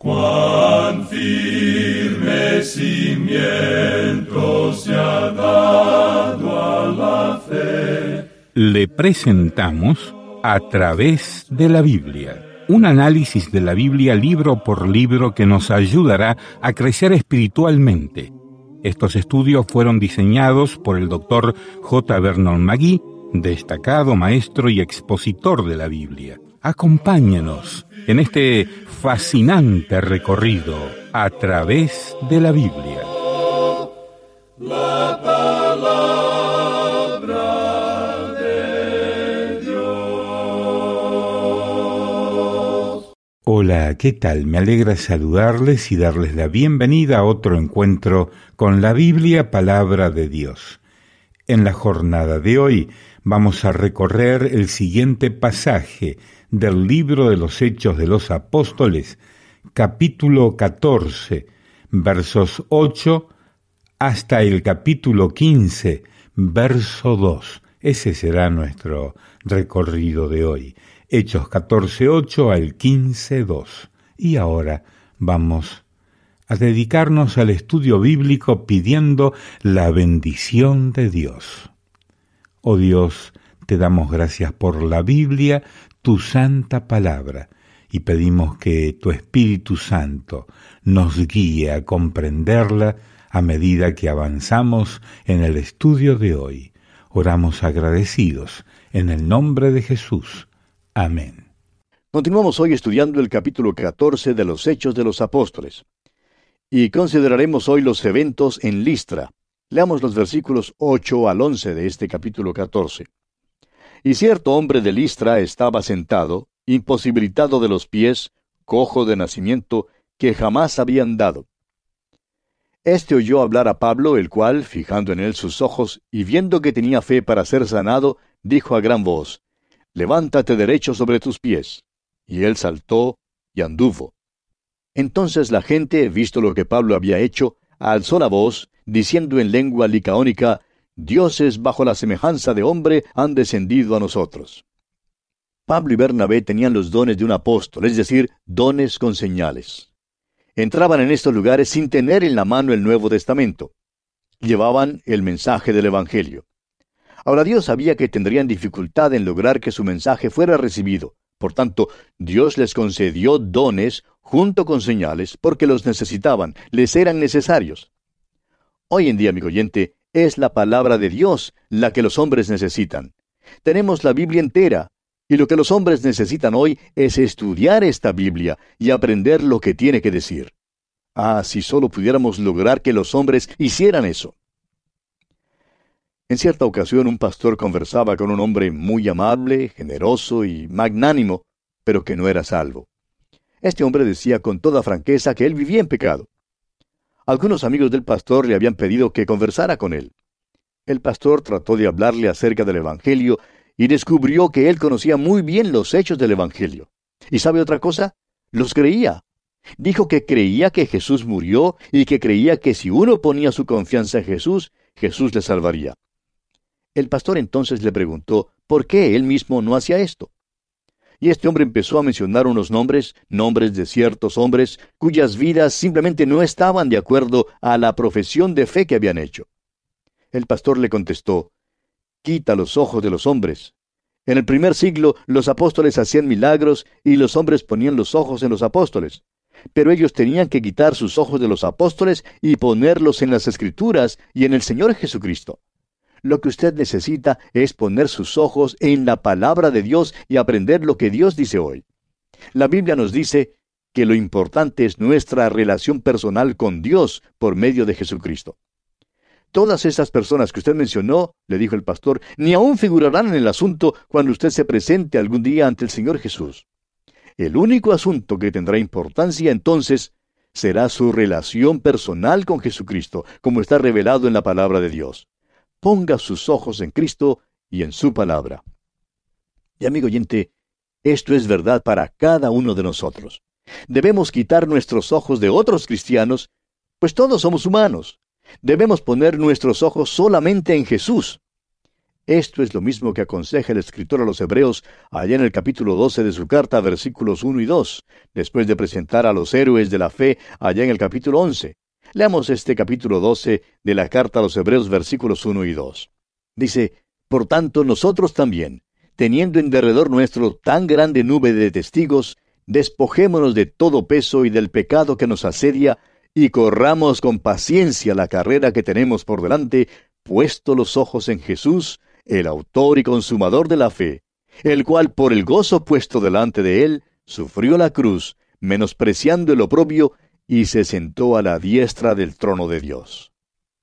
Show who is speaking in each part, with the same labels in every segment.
Speaker 1: Cuán firme cimiento se ha dado a la fe.
Speaker 2: Le presentamos A través de la Biblia, un análisis de la Biblia libro por libro que nos ayudará a crecer espiritualmente. Estos estudios fueron diseñados por el Dr. J. Vernon McGee, destacado maestro y expositor de la Biblia. Acompáñenos en este fascinante recorrido a través de la Biblia.
Speaker 1: La palabra de Dios.
Speaker 2: Hola, ¿qué tal? Me alegra saludarles y darles la bienvenida a otro encuentro con la Biblia, palabra de Dios. En la jornada de hoy vamos a recorrer el siguiente pasaje del libro de los Hechos de los Apóstoles, capítulo 14, versos 8 hasta el capítulo 15, verso 2. Ese será nuestro recorrido de hoy. Hechos 14, 8 al 15, 2. Y ahora vamos a dedicarnos al estudio bíblico pidiendo la bendición de Dios. Oh Dios, te damos gracias por la Biblia, tu santa palabra, y pedimos que tu Espíritu Santo nos guíe a comprenderla a medida que avanzamos en el estudio de hoy. Oramos agradecidos en el nombre de Jesús. Amén.
Speaker 3: Continuamos hoy estudiando el capítulo 14 de los Hechos de los Apóstoles. Y consideraremos hoy los eventos en Listra. Leamos los versículos 8 al 11 de este capítulo 14. Y cierto hombre de Listra estaba sentado, imposibilitado de los pies, cojo de nacimiento, que jamás había andado. Este oyó hablar a Pablo, el cual, fijando en él sus ojos, y viendo que tenía fe para ser sanado, dijo a gran voz: «Levántate derecho sobre tus pies». Y él saltó y anduvo. Entonces la gente, visto lo que Pablo había hecho, alzó la voz, diciendo en lengua licaónica: «Dioses bajo la semejanza de hombre han descendido a nosotros». Pablo y Bernabé tenían los dones de un apóstol, es decir, dones con señales. Entraban en estos lugares sin tener en la mano el Nuevo Testamento. Llevaban el mensaje del Evangelio. Ahora Dios sabía que tendrían dificultad en lograr que su mensaje fuera recibido. Por tanto, Dios les concedió dones junto con señales porque los necesitaban, les eran necesarios. Hoy en día, amigo oyente, es la palabra de Dios la que los hombres necesitan. Tenemos la Biblia entera, y lo que los hombres necesitan hoy es estudiar esta Biblia y aprender lo que tiene que decir. Ah, si solo pudiéramos lograr que los hombres hicieran eso. En cierta ocasión un pastor conversaba con un hombre muy amable, generoso y magnánimo, pero que no era salvo. Este hombre decía con toda franqueza que él vivía en pecado. Algunos amigos del pastor le habían pedido que conversara con él. El pastor trató de hablarle acerca del Evangelio y descubrió que él conocía muy bien los hechos del Evangelio. ¿Y sabe otra cosa? Los creía. Dijo que creía que Jesús murió y que creía que si uno ponía su confianza en Jesús, Jesús le salvaría. El pastor entonces le preguntó por qué él mismo no hacía esto. Y este hombre empezó a mencionar unos nombres de ciertos hombres cuyas vidas simplemente no estaban de acuerdo a la profesión de fe que habían hecho. El pastor le contestó: «Quita los ojos de los hombres. En el primer siglo los apóstoles hacían milagros y los hombres ponían los ojos en los apóstoles. Pero ellos tenían que quitar sus ojos de los apóstoles y ponerlos en las Escrituras y en el Señor Jesucristo. Lo que usted necesita es poner sus ojos en la palabra de Dios y aprender lo que Dios dice hoy. La Biblia nos dice que lo importante es nuestra relación personal con Dios por medio de Jesucristo. Todas esas personas que usted mencionó, le dijo el pastor, ni aún figurarán en el asunto cuando usted se presente algún día ante el Señor Jesús. El único asunto que tendrá importancia entonces será su relación personal con Jesucristo, como está revelado en la palabra de Dios. Ponga sus ojos en Cristo y en su palabra. Y amigo oyente, esto es verdad para cada uno de nosotros. Debemos quitar nuestros ojos de otros cristianos, pues todos somos humanos. Debemos poner nuestros ojos solamente en Jesús. Esto es lo mismo que aconseja el escritor a los Hebreos allá en el capítulo 12 de su carta, versículos 1 y 2, después de presentar a los héroes de la fe allá en el capítulo 11. Leamos este capítulo 12 de la carta a los Hebreos, versículos 1 y 2. Dice: Por tanto, nosotros también, teniendo en derredor nuestro tan grande nube de testigos, despojémonos de todo peso y del pecado que nos asedia, y corramos con paciencia la carrera que tenemos por delante, puesto los ojos en Jesús, el autor y consumador de la fe, el cual por el gozo puesto delante de él, sufrió la cruz, menospreciando el oprobio, y se sentó a la diestra del trono de Dios.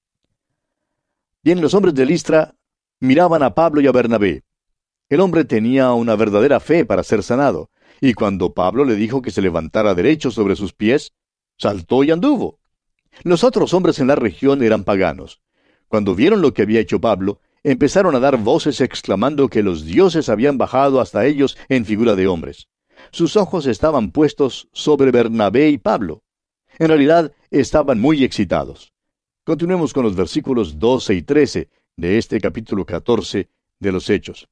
Speaker 3: Bien, los hombres de Listra miraban a Pablo y a Bernabé. El hombre tenía una verdadera fe para ser sanado, y cuando Pablo le dijo que se levantara derecho sobre sus pies, saltó y anduvo. Los otros hombres en la región eran paganos. Cuando vieron lo que había hecho Pablo, empezaron a dar voces exclamando que los dioses habían bajado hasta ellos en figura de hombres. Sus ojos estaban puestos sobre Bernabé y Pablo. En realidad, estaban muy excitados. Continuemos con los versículos 12 y 13 de este capítulo 14 de los Hechos.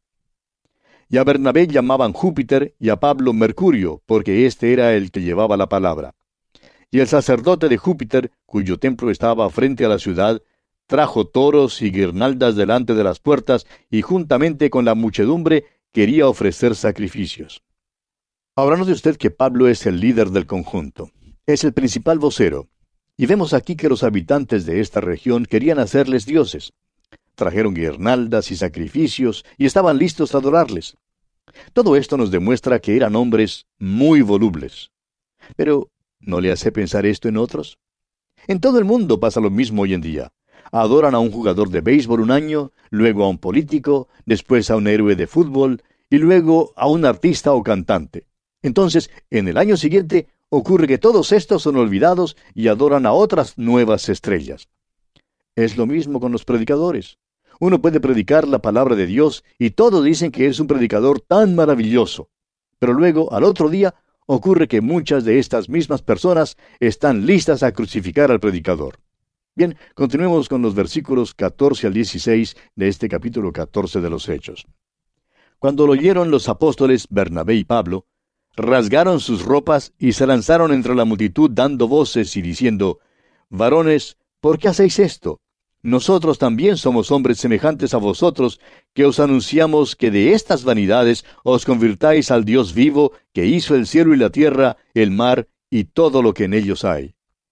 Speaker 3: Y a Bernabé llamaban Júpiter y a Pablo Mercurio, porque éste era el que llevaba la palabra. Y el sacerdote de Júpiter, cuyo templo estaba frente a la ciudad, trajo toros y guirnaldas delante de las puertas, y juntamente con la muchedumbre quería ofrecer sacrificios. Ahora note usted que Pablo es el líder del conjunto. Es el principal vocero. Y vemos aquí que los habitantes de esta región querían hacerles dioses. Trajeron guirnaldas y sacrificios, y estaban listos a adorarles. Todo esto nos demuestra que eran hombres muy volubles. Pero, ¿no le hace pensar esto en otros? En todo el mundo pasa lo mismo hoy en día. Adoran a un jugador de béisbol un año, luego a un político, después a un héroe de fútbol, y luego a un artista o cantante. Entonces, en el año siguiente, ocurre que todos estos son olvidados y adoran a otras nuevas estrellas. Es lo mismo con los predicadores. Uno puede predicar la palabra de Dios y todos dicen que es un predicador tan maravilloso. Pero luego, al otro día, ocurre que muchas de estas mismas personas están listas a crucificar al predicador. Bien, continuemos con los versículos 14 al 16 de este capítulo 14 de los Hechos. Cuando lo oyeron los apóstoles Bernabé y Pablo, rasgaron sus ropas y se lanzaron entre la multitud dando voces y diciendo: Varones, ¿por qué hacéis esto? Nosotros también somos hombres semejantes a vosotros, que os anunciamos que de estas vanidades os convirtáis al Dios vivo, que hizo el cielo y la tierra, el mar y todo lo que en ellos hay.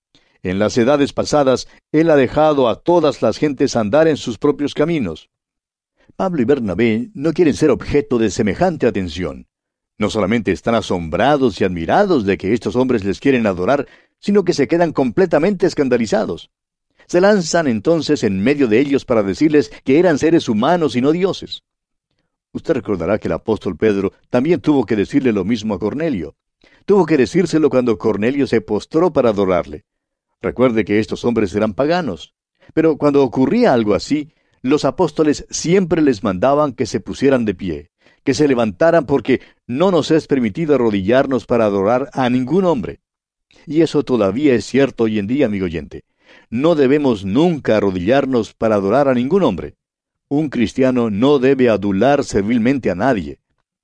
Speaker 3: En las edades pasadas, Él ha dejado a todas las gentes andar en sus propios caminos. Pablo y Bernabé no quieren ser objeto de semejante atención. No solamente están asombrados y admirados de que estos hombres les quieren adorar, sino que se quedan completamente escandalizados. Se lanzan entonces en medio de ellos para decirles que eran seres humanos y no dioses. Usted recordará que el apóstol Pedro también tuvo que decirle lo mismo a Cornelio. Tuvo que decírselo cuando Cornelio se postró para adorarle. Recuerde que estos hombres eran paganos. Pero cuando ocurría algo así, los apóstoles siempre les mandaban que se pusieran de pie, que se levantaran, porque no nos es permitido arrodillarnos para adorar a ningún hombre. Y eso todavía es cierto hoy en día, amigo oyente. No debemos nunca arrodillarnos para adorar a ningún hombre. Un cristiano no debe adular servilmente a nadie.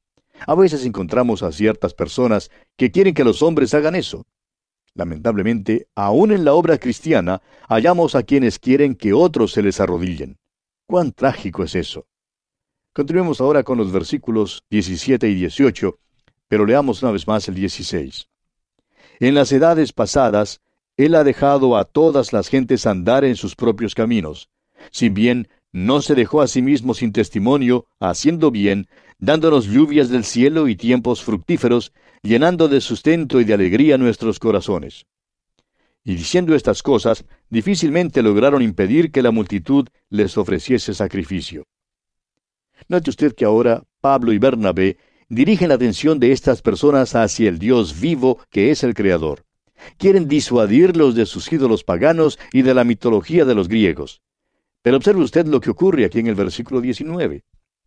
Speaker 3: A veces encontramos a ciertas personas que quieren que los hombres hagan eso. Lamentablemente, aún en la obra cristiana, hallamos a quienes quieren que otros se les arrodillen. ¡Cuán trágico es eso! Continuemos ahora con los versículos 17 y 18, pero leamos una vez más el 16. En las edades pasadas, Él ha dejado a todas las gentes andar en sus propios caminos, si bien no se dejó a sí mismo sin testimonio, haciendo bien, dándonos lluvias del cielo y tiempos fructíferos, llenando de sustento y de alegría nuestros corazones. Y diciendo estas cosas, difícilmente lograron impedir que la multitud les ofreciese sacrificio. Note usted que ahora Pablo y Bernabé dirigen la atención de estas personas hacia el Dios vivo que es el Creador. Quieren disuadirlos de sus ídolos paganos y de la mitología de los griegos. Pero observe usted lo que ocurre aquí en el versículo 19.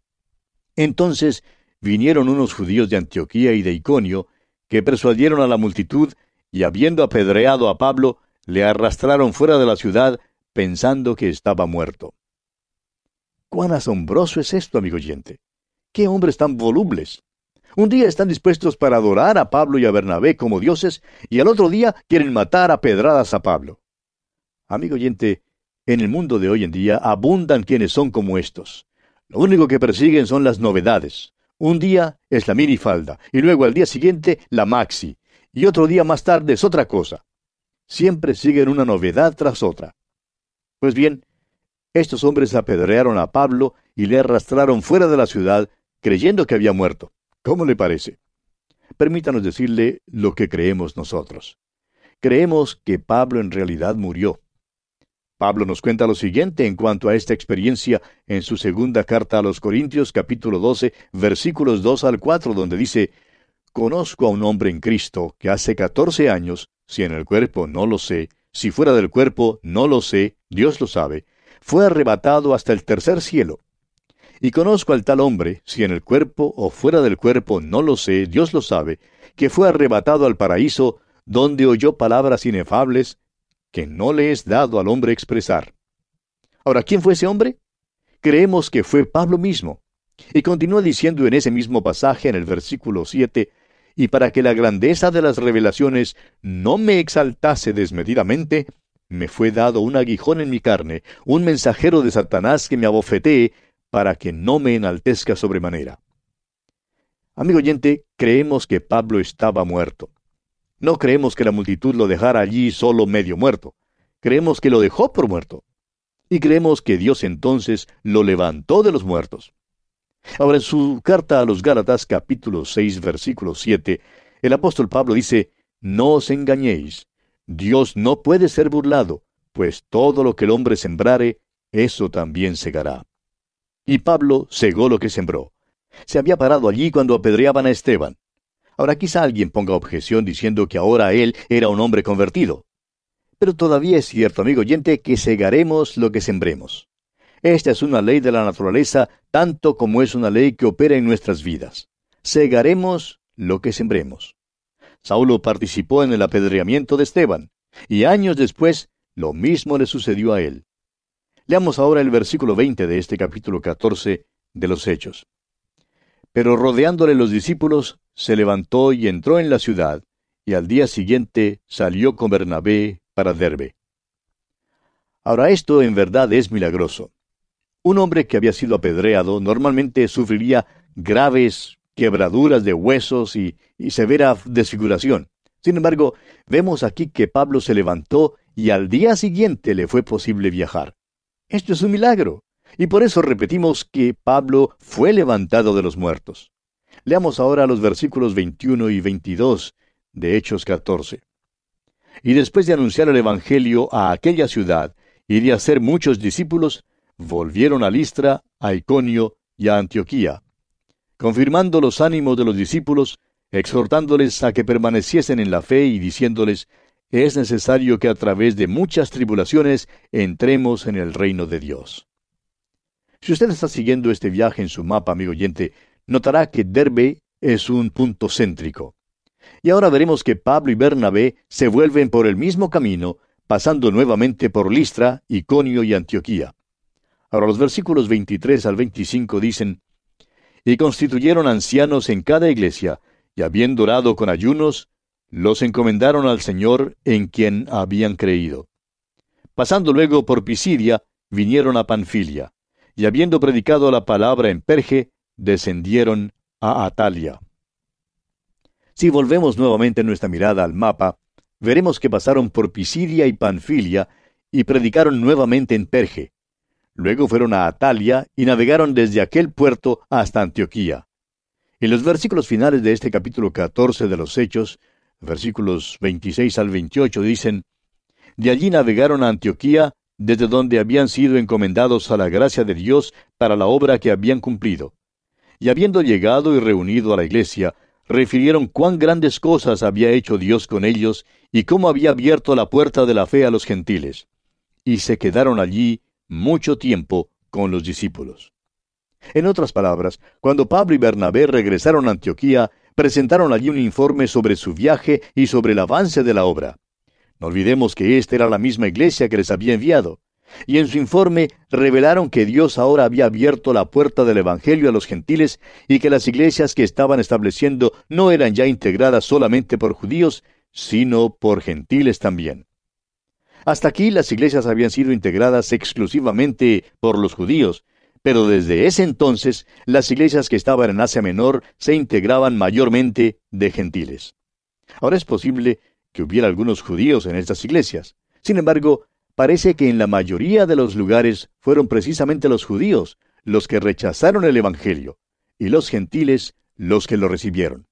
Speaker 3: Entonces vinieron unos judíos de Antioquía y de Iconio, que persuadieron a la multitud, y habiendo apedreado a Pablo, le arrastraron fuera de la ciudad, pensando que estaba muerto. Cuán asombroso es esto, amigo oyente. ¡Qué hombres tan volubles! Un día están dispuestos para adorar a Pablo y a Bernabé como dioses, y al otro día quieren matar a pedradas a Pablo. Amigo oyente, en el mundo de hoy en día abundan quienes son como estos. Lo único que persiguen son las novedades. Un día es la minifalda, y luego al día siguiente la maxi, y otro día más tarde es otra cosa. Siempre siguen una novedad tras otra. Pues bien, estos hombres apedrearon a Pablo y le arrastraron fuera de la ciudad, creyendo que había muerto. ¿Cómo le parece? Permítanos decirle lo que creemos nosotros. Creemos que Pablo en realidad murió. Pablo nos cuenta lo siguiente en cuanto a esta experiencia en su segunda carta a los Corintios, capítulo 12, versículos 2 al 4, donde dice: «Conozco a un hombre en Cristo que hace 14 años, si en el cuerpo no lo sé, si fuera del cuerpo no lo sé, Dios lo sabe, fue arrebatado hasta el tercer cielo. Y conozco al tal hombre, si en el cuerpo o fuera del cuerpo no lo sé, Dios lo sabe, que fue arrebatado al paraíso, donde oyó palabras inefables que no le es dado al hombre expresar». Ahora, ¿quién fue ese hombre? Creemos que fue Pablo mismo. Y continúa diciendo en ese mismo pasaje, en el versículo 7, «Y para que la grandeza de las revelaciones no me exaltase desmedidamente, me fue dado un aguijón en mi carne, un mensajero de Satanás que me abofetee, para que no me enaltezca sobremanera». Amigo oyente, creemos que Pablo estaba muerto. No creemos que la multitud lo dejara allí solo medio muerto. Creemos que lo dejó por muerto. Y creemos que Dios entonces lo levantó de los muertos. Ahora, en su carta a los Gálatas, capítulo 6, versículo 7, el apóstol Pablo dice: «No os engañéis, Dios no puede ser burlado, pues todo lo que el hombre sembrare, eso también segará». Y Pablo segó lo que sembró. Se había parado allí cuando apedreaban a Esteban. Ahora quizá alguien ponga objeción diciendo que ahora él era un hombre convertido. Pero todavía es cierto, amigo oyente, que segaremos lo que sembremos. Esta es una ley de la naturaleza, tanto como es una ley que opera en nuestras vidas. Segaremos lo que sembremos. Saulo participó en el apedreamiento de Esteban, y años después lo mismo le sucedió a él. Leamos ahora el versículo 20 de este capítulo 14 de los Hechos. «Pero rodeándole los discípulos, se levantó y entró en la ciudad, y al día siguiente salió con Bernabé para Derbe». Ahora esto en verdad es milagroso. Un hombre que había sido apedreado normalmente sufriría graves quebraduras de huesos y severa desfiguración. Sin embargo, vemos aquí que Pablo se levantó y al día siguiente le fue posible viajar. Esto es un milagro, y por eso repetimos que Pablo fue levantado de los muertos. Leamos ahora los versículos 21 y 22 de Hechos 14. «Y después de anunciar el Evangelio a aquella ciudad y de hacer muchos discípulos, volvieron a Listra, a Iconio y a Antioquía, confirmando los ánimos de los discípulos, exhortándoles a que permaneciesen en la fe y diciéndoles: es necesario que a través de muchas tribulaciones entremos en el reino de Dios». Si usted está siguiendo este viaje en su mapa, amigo oyente, notará que Derbe es un punto céntrico. Y ahora veremos que Pablo y Bernabé se vuelven por el mismo camino, pasando nuevamente por Listra, Iconio y Antioquía. Ahora los versículos 23 al 25 dicen: «Y constituyeron ancianos en cada iglesia, y habiendo orado con ayunos, los encomendaron al Señor en quien habían creído. Pasando luego por Pisidia, vinieron a Panfilia, y habiendo predicado la palabra en Perge, descendieron a Atalia». Si volvemos nuevamente nuestra mirada al mapa, veremos que pasaron por Pisidia y Panfilia, y predicaron nuevamente en Perge. Luego fueron a Atalia, y navegaron desde aquel puerto hasta Antioquía. En los versículos finales de este capítulo 14 de los Hechos, versículos 26 al 28, dicen: «De allí navegaron a Antioquía, desde donde habían sido encomendados a la gracia de Dios para la obra que habían cumplido. Y habiendo llegado y reunido a la iglesia, refirieron cuán grandes cosas había hecho Dios con ellos, y cómo había abierto la puerta de la fe a los gentiles. Y se quedaron allí mucho tiempo con los discípulos». En otras palabras, cuando Pablo y Bernabé regresaron a Antioquía, presentaron allí un informe sobre su viaje y sobre el avance de la obra. No olvidemos que esta era la misma iglesia que les había enviado. Y en su informe revelaron que Dios ahora había abierto la puerta del Evangelio a los gentiles y que las iglesias que estaban estableciendo no eran ya integradas solamente por judíos, sino por gentiles también. Hasta aquí las iglesias habían sido integradas exclusivamente por los judíos, pero desde ese entonces las iglesias que estaban en Asia Menor se integraban mayormente de gentiles. Ahora es posible que hubiera algunos judíos en estas iglesias. Sin embargo, parece que en la mayoría de los lugares fueron precisamente los judíos los que rechazaron el Evangelio, y los gentiles los que lo recibieron.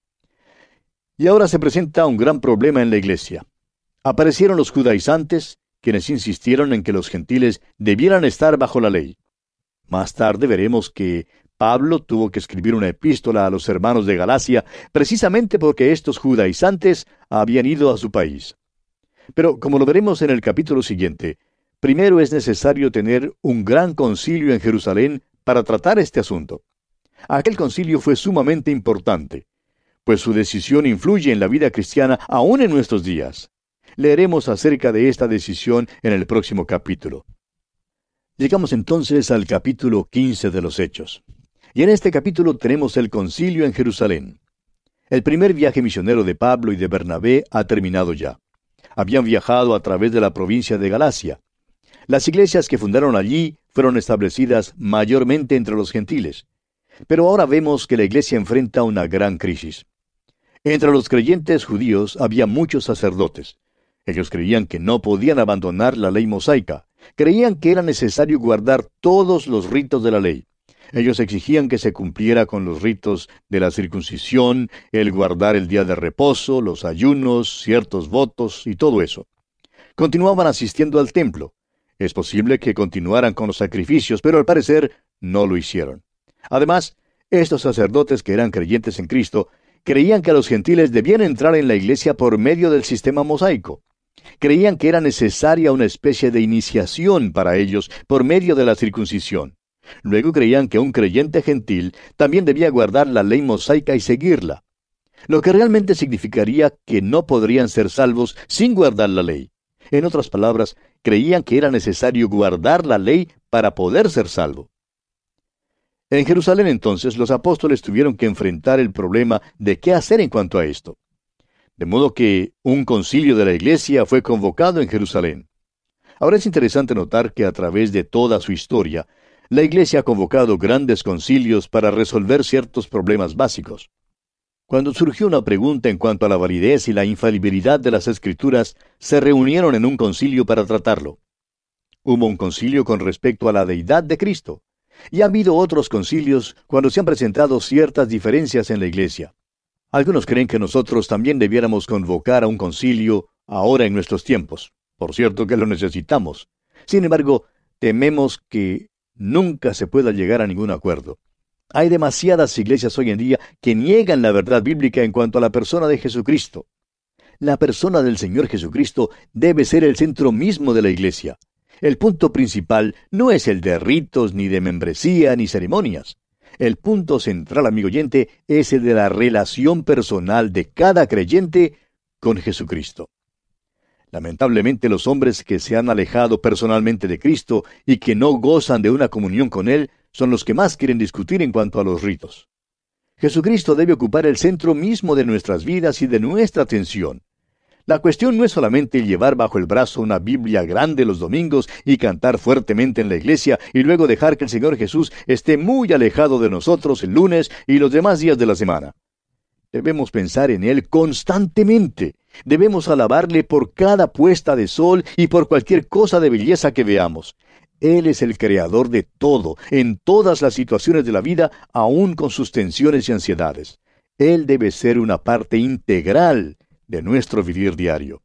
Speaker 3: Y ahora se presenta un gran problema en la iglesia. Aparecieron los judaizantes, quienes insistieron en que los gentiles debieran estar bajo la ley. Más tarde veremos que Pablo tuvo que escribir una epístola a los hermanos de Galacia, precisamente porque estos judaizantes habían ido a su país. Pero, como lo veremos en el capítulo siguiente, primero es necesario tener un gran concilio en Jerusalén para tratar este asunto. Aquel concilio fue sumamente importante, pues su decisión influye en la vida cristiana aún en nuestros días. Leeremos acerca de esta decisión en el próximo capítulo. Llegamos entonces al capítulo 15 de los Hechos. Y en este capítulo tenemos el concilio en Jerusalén. El primer viaje misionero de Pablo y de Bernabé ha terminado ya. Habían viajado a través de la provincia de Galacia. Las iglesias que fundaron allí fueron establecidas mayormente entre los gentiles. Pero ahora vemos que la iglesia enfrenta una gran crisis. Entre los creyentes judíos había muchos sacerdotes. Ellos creían que no podían abandonar la ley mosaica. Creían que era necesario guardar todos los ritos de la ley. Ellos exigían que se cumpliera con los ritos de la circuncisión, el guardar el día de reposo, los ayunos, ciertos votos y todo eso. Continuaban asistiendo al templo. Es posible que continuaran con los sacrificios, pero al parecer no lo hicieron. Además, estos sacerdotes que eran creyentes en Cristo creían que los gentiles debían entrar en la iglesia por medio del sistema mosaico. Creían que era necesaria una especie de iniciación para ellos por medio de la circuncisión. Luego creían que un creyente gentil también debía guardar la ley mosaica y seguirla, lo que realmente significaría que no podrían ser salvos sin guardar la ley. En otras palabras, creían que era necesario guardar la ley para poder ser salvo. En Jerusalén entonces los apóstoles tuvieron que enfrentar el problema de qué hacer en cuanto a esto. De modo que un concilio de la iglesia fue convocado en Jerusalén. Ahora es interesante notar que a través de toda su historia, la iglesia ha convocado grandes concilios para resolver ciertos problemas básicos. Cuando surgió una pregunta en cuanto a la validez y la infalibilidad de las Escrituras, se reunieron en un concilio para tratarlo. Hubo un concilio con respecto a la deidad de Cristo, y ha habido otros concilios cuando se han presentado ciertas diferencias en la iglesia. Algunos creen que nosotros también debiéramos convocar a un concilio ahora en nuestros tiempos. Por cierto que lo necesitamos. Sin embargo, tememos que nunca se pueda llegar a ningún acuerdo. Hay demasiadas iglesias hoy en día que niegan la verdad bíblica en cuanto a la persona de Jesucristo. La persona del Señor Jesucristo debe ser el centro mismo de la iglesia. El punto principal no es el de ritos, ni de membresía, ni ceremonias. El punto central, amigo oyente, es el de la relación personal de cada creyente con Jesucristo. Lamentablemente, los hombres que se han alejado personalmente de Cristo y que no gozan de una comunión con Él son los que más quieren discutir en cuanto a los ritos. Jesucristo debe ocupar el centro mismo de nuestras vidas y de nuestra atención. La cuestión no es solamente llevar bajo el brazo una Biblia grande los domingos y cantar fuertemente en la iglesia y luego dejar que el Señor Jesús esté muy alejado de nosotros el lunes y los demás días de la semana. Debemos pensar en Él constantemente. Debemos alabarle por cada puesta de sol y por cualquier cosa de belleza que veamos. Él es el creador de todo, en todas las situaciones de la vida, aun con sus tensiones y ansiedades. Él debe ser una parte integral de nuestro vivir diario.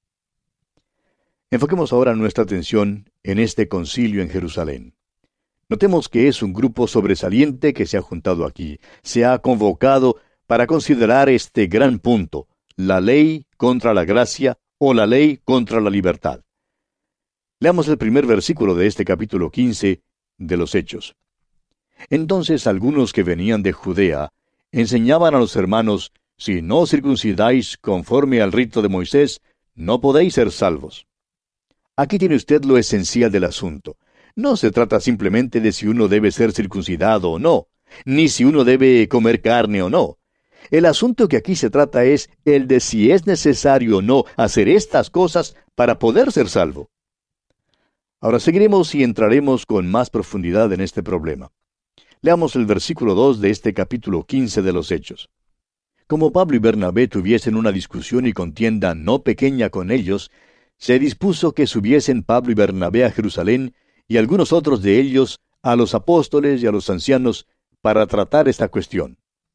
Speaker 3: Enfoquemos ahora nuestra atención en este concilio en Jerusalén. Notemos que es un grupo sobresaliente que se ha juntado aquí. Se ha convocado para considerar este gran punto, la ley contra la gracia o la ley contra la libertad. Leamos el primer versículo de este capítulo 15 de los Hechos. Entonces algunos que venían de Judea enseñaban a los hermanos: si no circuncidáis conforme al rito de Moisés, no podéis ser salvos. Aquí tiene usted lo esencial del asunto. No se trata simplemente de si uno debe ser circuncidado o no, ni si uno debe comer carne o no. El asunto que aquí se trata es el de si es necesario o no hacer estas cosas para poder ser salvo. Ahora seguiremos y entraremos con más profundidad en este problema. Leamos el versículo 2 de este capítulo 15 de los Hechos. Como Pablo y Bernabé tuviesen una discusión y contienda no pequeña con ellos, se dispuso que subiesen Pablo y Bernabé a Jerusalén y algunos otros de ellos a los apóstoles y a los ancianos para tratar esta cuestión.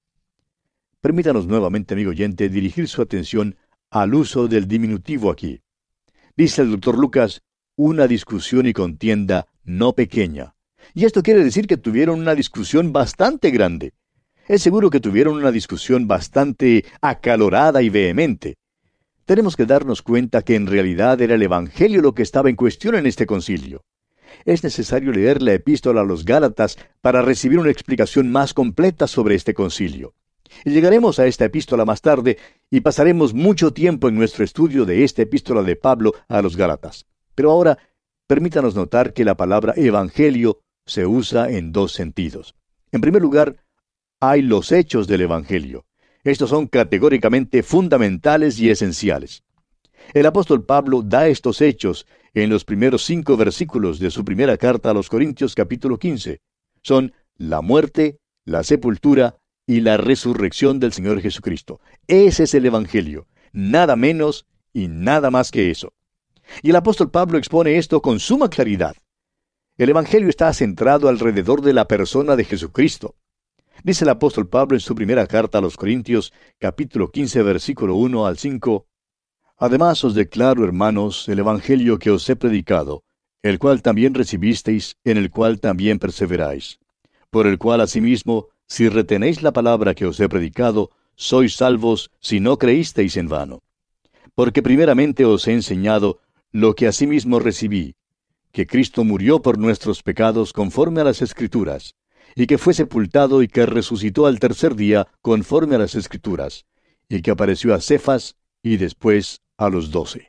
Speaker 3: Permítanos nuevamente, amigo oyente, dirigir su atención al uso del diminutivo aquí. Dice el doctor Lucas, una discusión y contienda no pequeña. Y esto quiere decir que tuvieron una discusión bastante grande. Es seguro que tuvieron una discusión bastante acalorada y vehemente. Tenemos que darnos cuenta que en realidad era el Evangelio lo que estaba en cuestión en este concilio. Es necesario leer la epístola a los Gálatas para recibir una explicación más completa sobre este concilio. Y llegaremos a esta epístola más tarde y pasaremos mucho tiempo en nuestro estudio de esta epístola de Pablo a los Gálatas. Pero ahora, permítanos notar que la palabra evangelio se usa en dos sentidos. En primer lugar, hay los hechos del evangelio. Estos son categóricamente fundamentales y esenciales. El apóstol Pablo da estos hechos en los primeros 5 versículos de su primera carta a los Corintios capítulo 15. Son la muerte, la sepultura y la resurrección del Señor Jesucristo. Ese es el evangelio, nada menos y nada más que eso. Y el apóstol Pablo expone esto con suma claridad. El evangelio está centrado alrededor de la persona de Jesucristo. Dice el apóstol Pablo en su primera carta a los Corintios, capítulo 15, versículo 1 al 5, Además os declaro, hermanos, el evangelio que os he predicado, el cual también recibisteis, en el cual también perseveráis. Por el cual asimismo, si retenéis la palabra que os he predicado, sois salvos si no creísteis en vano. Porque primeramente os he enseñado lo que asimismo recibí, que Cristo murió por nuestros pecados conforme a las Escrituras, y que fue sepultado y que resucitó al tercer día conforme a las Escrituras, y que apareció a Cefas y después a los 12.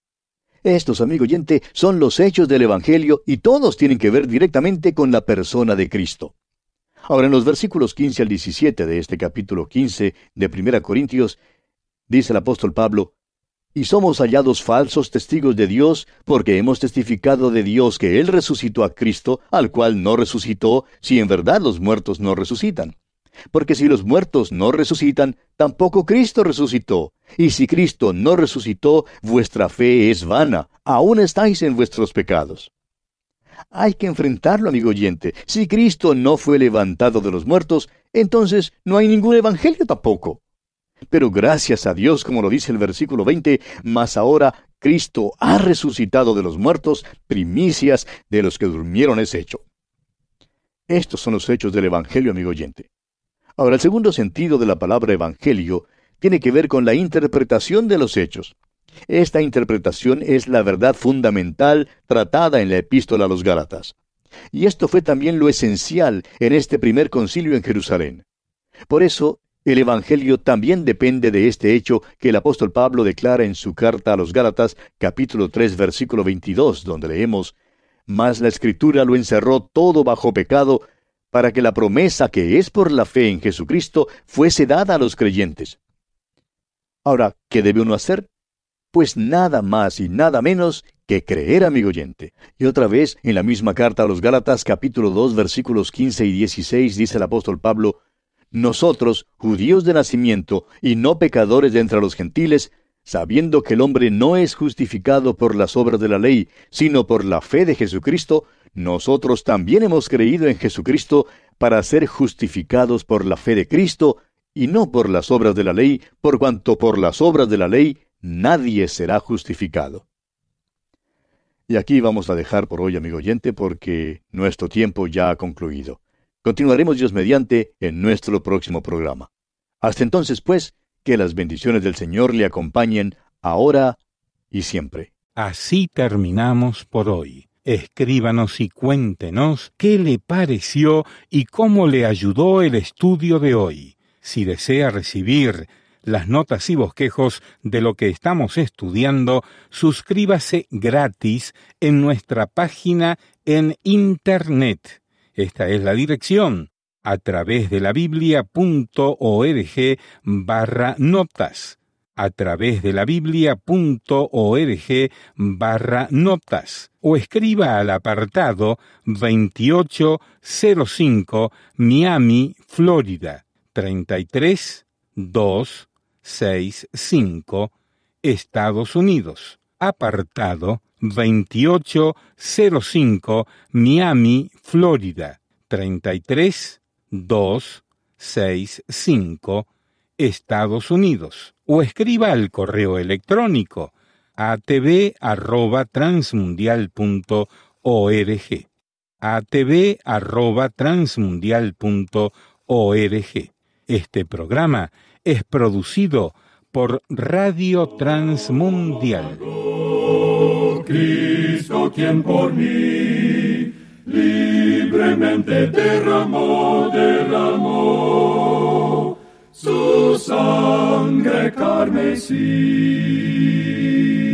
Speaker 3: Estos, amigo oyente, son los hechos del Evangelio y todos tienen que ver directamente con la persona de Cristo. Ahora, en los versículos 15 al 17 de este capítulo 15 de 1 Corintios, dice el apóstol Pablo, Y somos hallados falsos testigos de Dios, porque hemos testificado de Dios que Él resucitó a Cristo, al cual no resucitó, si en verdad los muertos no resucitan. Porque si los muertos no resucitan, tampoco Cristo resucitó. Y si Cristo no resucitó, vuestra fe es vana, aún estáis en vuestros pecados. Hay que enfrentarlo, amigo oyente. Si Cristo no fue levantado de los muertos, entonces no hay ningún evangelio tampoco. Pero gracias a Dios, como lo dice el versículo 20, mas ahora Cristo ha resucitado de los muertos, primicias de los que durmieron es hecho. Estos son los hechos del evangelio, amigo oyente. Ahora, el segundo sentido de la palabra evangelio tiene que ver con la interpretación de los hechos. Esta interpretación es la verdad fundamental tratada en la epístola a los Gálatas. Y esto fue también lo esencial en este primer concilio en Jerusalén. Por eso, el evangelio también depende de este hecho que el apóstol Pablo declara en su carta a los Gálatas, capítulo 3, versículo 22, donde leemos, Mas la Escritura lo encerró todo bajo pecado, para que la promesa que es por la fe en Jesucristo fuese dada a los creyentes. Ahora, ¿qué debe uno hacer? Pues nada más y nada menos que creer, amigo oyente. Y otra vez, en la misma carta a los Gálatas, capítulo 2, versículos 15 y 16, dice el apóstol Pablo, Nosotros, judíos de nacimiento, y no pecadores de entre los gentiles, sabiendo que el hombre no es justificado por las obras de la ley, sino por la fe de Jesucristo, nosotros también hemos creído en Jesucristo para ser justificados por la fe de Cristo, y no por las obras de la ley, por cuanto por las obras de la ley nadie será justificado. Y aquí vamos a dejar por hoy, amigo oyente, porque nuestro tiempo ya ha concluido. Continuaremos Dios mediante en nuestro próximo programa. Hasta entonces, pues, que las bendiciones del Señor le acompañen ahora y siempre.
Speaker 2: Así terminamos por hoy. Escríbanos y cuéntenos qué le pareció y cómo le ayudó el estudio de hoy. Si desea recibir las notas y bosquejos de lo que estamos estudiando, suscríbase gratis en nuestra página en Internet. Esta es la dirección: a través de la biblia.org/notas. A través de la biblia.org/notas. O escriba al apartado 2805 Miami, Florida, 33265, Estados Unidos. Apartado 2805 Miami, Florida, 33265, Estados Unidos. O escriba al correo electrónico atv@transmundial.org. atv@transmundial.org. Este programa es producido por Radio Transmundial.
Speaker 1: Cristo, quien por mí libremente derramó su sangre carmesí.